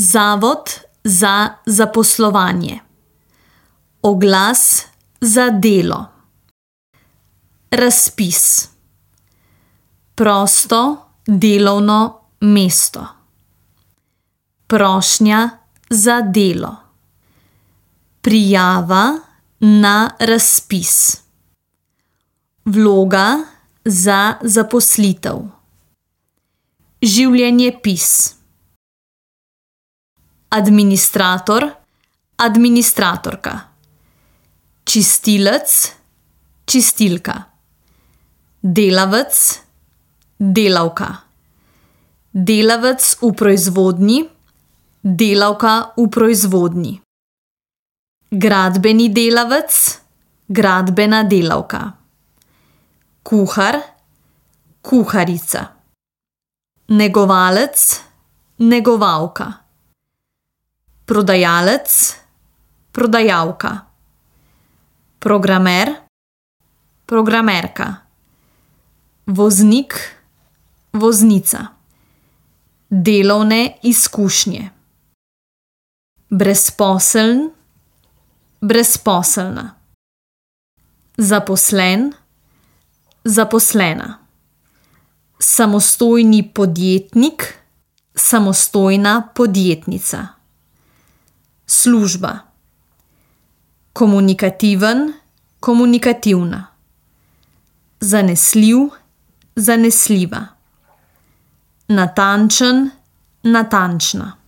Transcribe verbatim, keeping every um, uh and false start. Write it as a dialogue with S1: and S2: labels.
S1: Zavod za zaposlovanje. Oglas za delo. Razpis. Prosto delovno mesto. Prošnja za delo. Prijava na razpis. Vloga za zaposlitev. Življenjepis. Administrator, administratorka. Čistilec, čistilka. Delavec, delavka. Delavec v proizvodnji, delavka v proizvodnji. Gradbeni delavec, gradbena delavka. Kuhar, kuharica. Negovalec, negovalka. Prodajalec, prodajalka. Programer, programerka. Voznik, voznica. Delovne izkušnje. Brezposeln, brezposelna. Zaposlen, zaposlena. Samostojni podjetnik, samostojna podjetnica. Služba. Komunikativen, komunikativna. Zanesljiv, zanesljiva. Natančen, natančna.